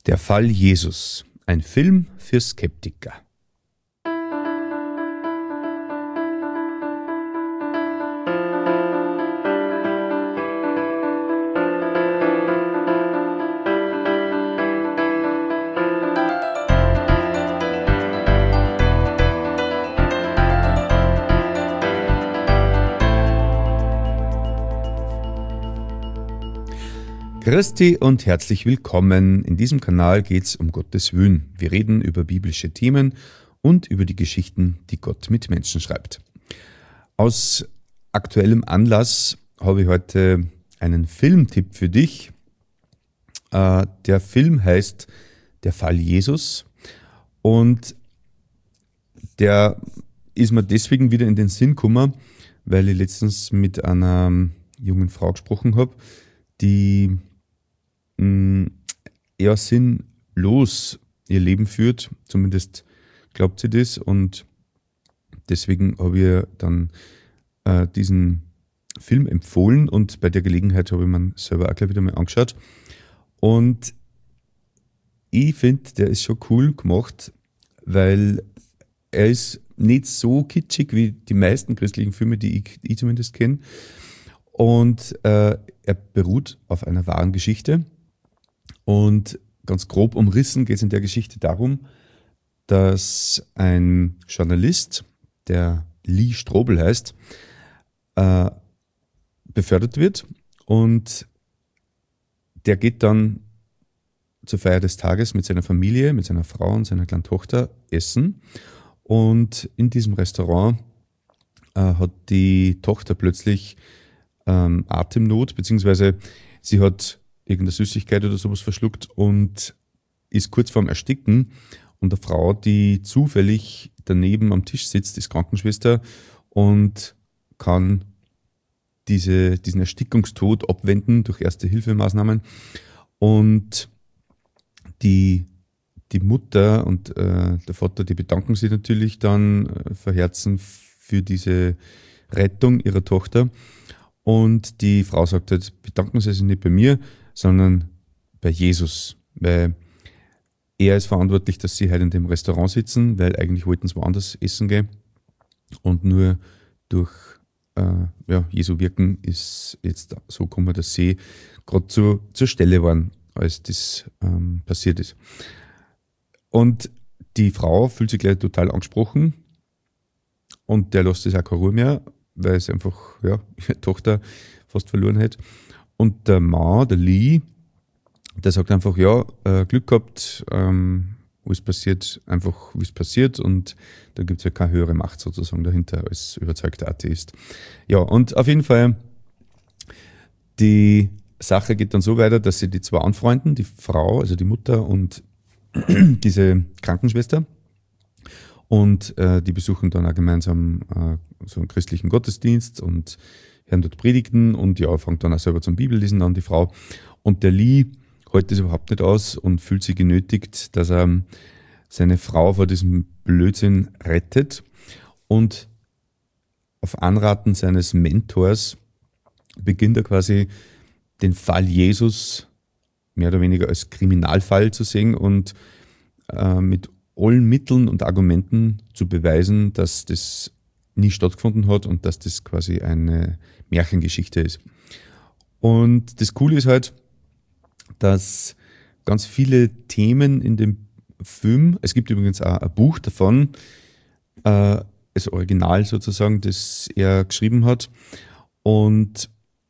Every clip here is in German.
Der Fall Jesus, ein Film für Skeptiker. Christi und herzlich willkommen. In diesem Kanal geht es um Gottes Willen. Wir reden über biblische Themen und über die Geschichten, die Gott mit Menschen schreibt. Aus aktuellem Anlass habe ich heute einen Filmtipp für dich. Der Film heißt Der Fall Jesus und der ist mir deswegen wieder in den Sinn gekommen, weil ich letztens mit einer jungen Frau gesprochen habe, die eher sinnlos ihr Leben führt, zumindest glaubt sie das, und deswegen habe ich ihr dann diesen Film empfohlen und bei der Gelegenheit habe ich mir selber auch gleich wieder mal angeschaut und ich finde, der ist schon cool gemacht, weil er ist nicht so kitschig wie die meisten christlichen Filme, die ich zumindest kenne, und er beruht auf einer wahren Geschichte. Und ganz grob umrissen geht es in der Geschichte darum, dass ein Journalist, der Lee Strobel heißt, befördert wird und der geht dann zur Feier des Tages mit seiner Familie, mit seiner Frau und seiner kleinen Tochter essen, und in diesem Restaurant hat die Tochter plötzlich Atemnot, beziehungsweise sie hat irgendeine Süßigkeit oder sowas verschluckt und ist kurz vorm Ersticken, und eine Frau, die zufällig daneben am Tisch sitzt, ist Krankenschwester und kann diesen Erstickungstod abwenden durch Erste-Hilfemaßnahmen, und die Mutter und der Vater, die bedanken sich natürlich dann von Herzen für diese Rettung ihrer Tochter, und die Frau sagt halt, bedanken Sie sich nicht bei mir, sondern bei Jesus, weil er ist verantwortlich, dass sie heute in dem Restaurant sitzen, weil eigentlich wollten sie woanders essen gehen, und nur durch Jesu Wirken ist jetzt so gekommen, dass sie gerade zur Stelle waren, als das passiert ist. Und die Frau fühlt sich gleich total angesprochen und der lässt es auch keine Ruhe mehr, weil es einfach ihre Tochter fast verloren hat. Und der Mann, der Lee, der sagt einfach, Glück gehabt, alles passiert einfach, wie es passiert, und da gibt es ja keine höhere Macht sozusagen dahinter als überzeugter Atheist. Ja, und auf jeden Fall, die Sache geht dann so weiter, dass sie die zwei anfreunden, die Frau, also die Mutter und diese Krankenschwester, und die besuchen dann auch gemeinsam so einen christlichen Gottesdienst und hören dort Predigten und fängt dann auch selber zum Bibellesen an, die Frau. Und der Lee hält das überhaupt nicht aus und fühlt sich genötigt, dass er seine Frau vor diesem Blödsinn rettet, und auf Anraten seines Mentors beginnt er quasi den Fall Jesus mehr oder weniger als Kriminalfall zu sehen und mit allen Mitteln und Argumenten zu beweisen, dass das nie stattgefunden hat und dass das quasi eine Märchengeschichte ist. Und das Coole ist halt, dass ganz viele Themen in dem Film, es gibt übrigens auch ein Buch davon, das Original sozusagen, das er geschrieben hat, und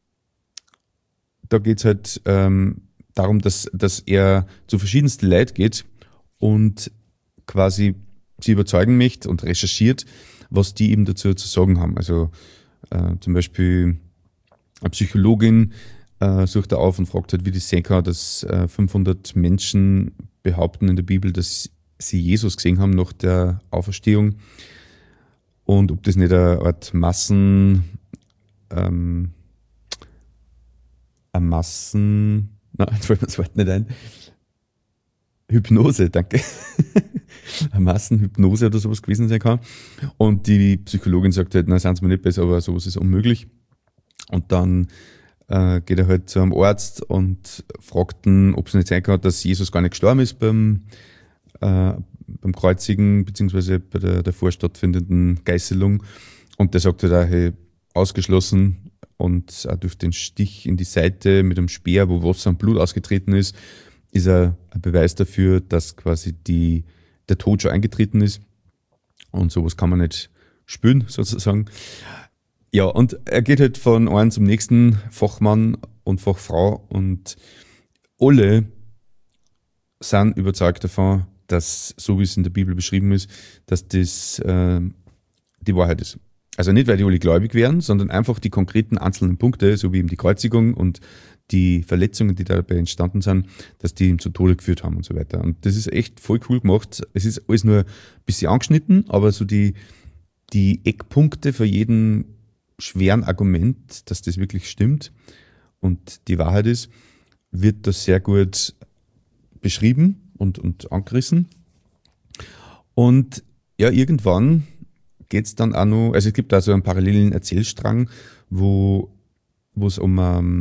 da geht es halt darum, dass er zu verschiedensten Leuten geht und quasi sie überzeugen möchte und recherchiert, was die eben dazu zu sagen haben. Also zum Beispiel eine Psychologin sucht er auf und fragt halt, wie das sehen kann, dass 500 Menschen behaupten in der Bibel, dass sie Jesus gesehen haben nach der Auferstehung, und ob das nicht eine Art jetzt fällt mir das Wort nicht ein. Hypnose, danke. Eine Massenhypnose oder sowas gewesen sein kann. Und die Psychologin sagt halt, na, seien Sie mir nicht besser, aber sowas ist unmöglich. Und dann geht er halt zu einem Arzt und fragt ihn, ob es nicht sein kann, dass Jesus gar nicht gestorben ist beim Kreuzigen, beziehungsweise bei der davor stattfindenden Geißelung. Und der sagt halt auch, hey, ausgeschlossen, und auch durch den Stich in die Seite mit dem Speer, wo Wasser und Blut ausgetreten ist er ein Beweis dafür, dass quasi der Tod schon eingetreten ist. Und sowas kann man nicht spüren, sozusagen. Ja, und er geht halt von einem zum nächsten Fachmann und Fachfrau, und alle sind überzeugt davon, dass, so wie es in der Bibel beschrieben ist, dass das die Wahrheit ist. Also nicht, weil die alle gläubig wären, sondern einfach die konkreten einzelnen Punkte, so wie eben die Kreuzigung und die Verletzungen, die dabei entstanden sind, dass die ihn zu Tode geführt haben und so weiter. Und das ist echt voll cool gemacht. Es ist alles nur ein bisschen angeschnitten, aber so die Eckpunkte für jeden schweren Argument, dass das wirklich stimmt und die Wahrheit ist, wird das sehr gut beschrieben und angerissen. Und ja, irgendwann geht's dann auch noch, also es gibt da so einen parallelen Erzählstrang, wo es um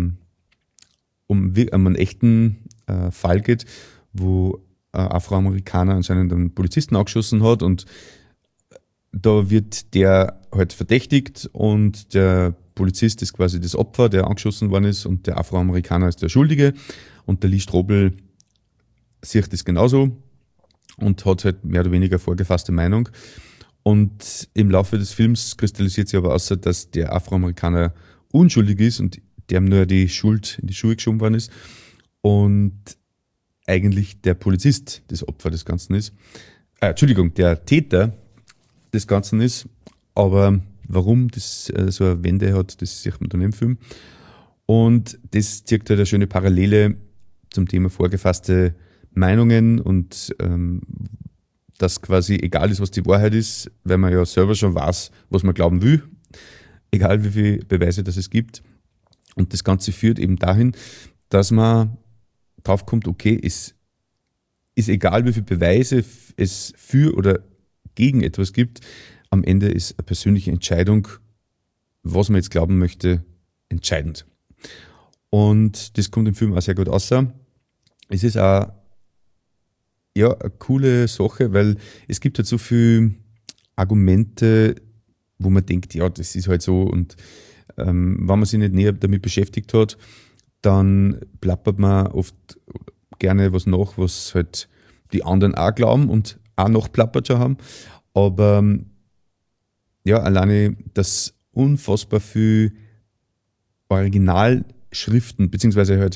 einen echten Fall geht, wo ein Afroamerikaner anscheinend einen Polizisten angeschossen hat, und da wird der halt verdächtigt und der Polizist ist quasi das Opfer, der angeschossen worden ist, und der Afroamerikaner ist der Schuldige, und der Lee Strobel sieht das genauso und hat halt mehr oder weniger vorgefasste Meinung. Und im Laufe des Films kristallisiert sich aber aus, dass der Afroamerikaner unschuldig ist und dem nur die Schuld in die Schuhe geschoben worden ist und eigentlich der Polizist das Opfer des Ganzen ist. Der Täter des Ganzen ist, aber warum das so eine Wende hat, das sieht man dann im Film. Und das zeigt halt eine schöne Parallele zum Thema vorgefasste Meinungen und dass quasi egal ist, was die Wahrheit ist, weil man ja selber schon weiß, was man glauben will, egal wie viele Beweise das es gibt. Und das Ganze führt eben dahin, dass man drauf kommt, okay, es ist egal, wie viele Beweise es für oder gegen etwas gibt, am Ende ist eine persönliche Entscheidung, was man jetzt glauben möchte, entscheidend. Und das kommt im Film auch sehr gut raus. Es ist auch ja, eine coole Sache, weil es gibt halt so viele Argumente, wo man denkt, ja, das ist halt so, und wenn man sich nicht näher damit beschäftigt hat, dann plappert man oft gerne was nach, was halt die anderen auch glauben und auch noch plappert schon haben. Aber ja, alleine, dass unfassbar viel Originalschriften beziehungsweise halt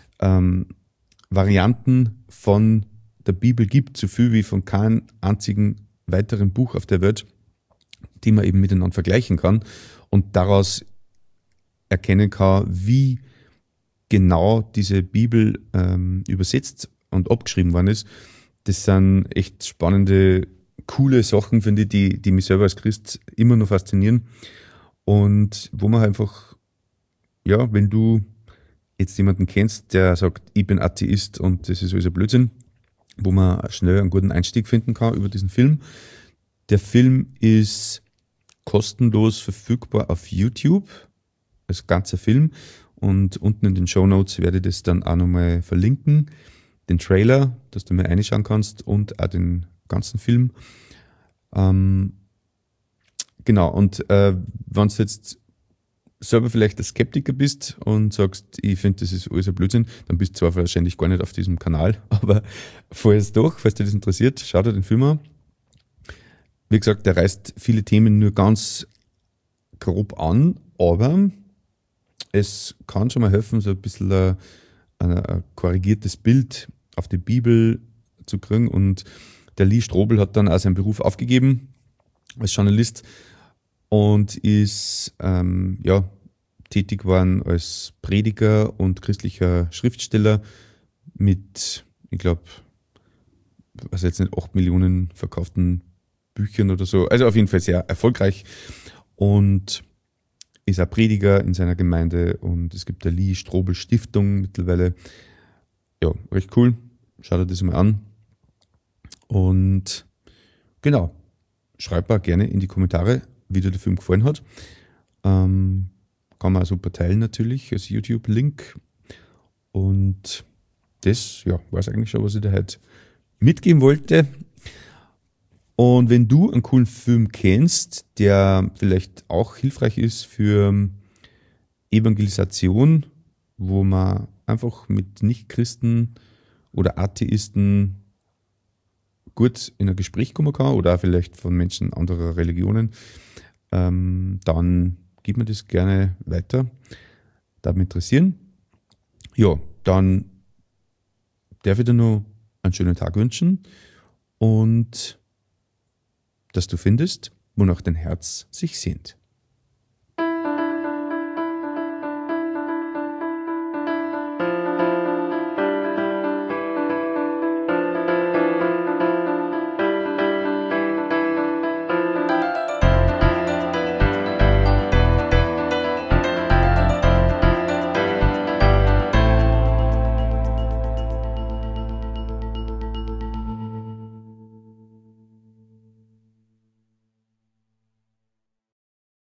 Varianten von der Bibel gibt, so viel wie von keinem einzigen weiteren Buch auf der Welt, die man eben miteinander vergleichen kann und daraus erkennen kann, wie genau diese Bibel übersetzt und abgeschrieben worden ist. Das sind echt spannende, coole Sachen, finde ich, die mich selber als Christ immer noch faszinieren und wo man einfach, ja, wenn du jetzt jemanden kennst, der sagt, ich bin Atheist und das ist alles ein Blödsinn, wo man schnell einen guten Einstieg finden kann über diesen Film. Der Film ist kostenlos verfügbar auf YouTube, als ganzer Film, und unten in den Shownotes werde ich das dann auch nochmal verlinken, den Trailer, dass du mir reinschauen kannst, und auch den ganzen Film. Genau, und wenn du jetzt selber vielleicht ein Skeptiker bist und sagst, ich finde, das ist alles ein Blödsinn, dann bist du zwar wahrscheinlich gar nicht auf diesem Kanal, aber falls dir das interessiert, schau dir den Film an. Wie gesagt, der reißt viele Themen nur ganz grob an, aber es kann schon mal helfen, so ein bisschen ein korrigiertes Bild auf die Bibel zu kriegen. Und der Lee Strobel hat dann auch seinen Beruf aufgegeben als Journalist und ist tätig geworden als Prediger und christlicher Schriftsteller mit, ich glaube, was jetzt nicht, 8 Millionen verkauften Büchern oder so. Also auf jeden Fall sehr erfolgreich und ist auch Prediger in seiner Gemeinde, und es gibt der Lee Strobel Stiftung mittlerweile. Ja, recht cool. Schaut euch das mal an. Und genau, schreibt mal gerne in die Kommentare, wie dir der Film gefallen hat. Kann kann man auch super teilen natürlich als YouTube-Link. Und das, ja, war es eigentlich schon, was ich dir heute mitgeben wollte. Und wenn du einen coolen Film kennst, der vielleicht auch hilfreich ist für Evangelisation, wo man einfach mit Nichtchristen oder Atheisten gut in ein Gespräch kommen kann oder auch vielleicht von Menschen anderer Religionen, dann gib mir das gerne weiter. Darf mich interessieren. Ja, dann darf ich dir noch einen schönen Tag wünschen und dass du findest, wonach dein Herz sich sehnt.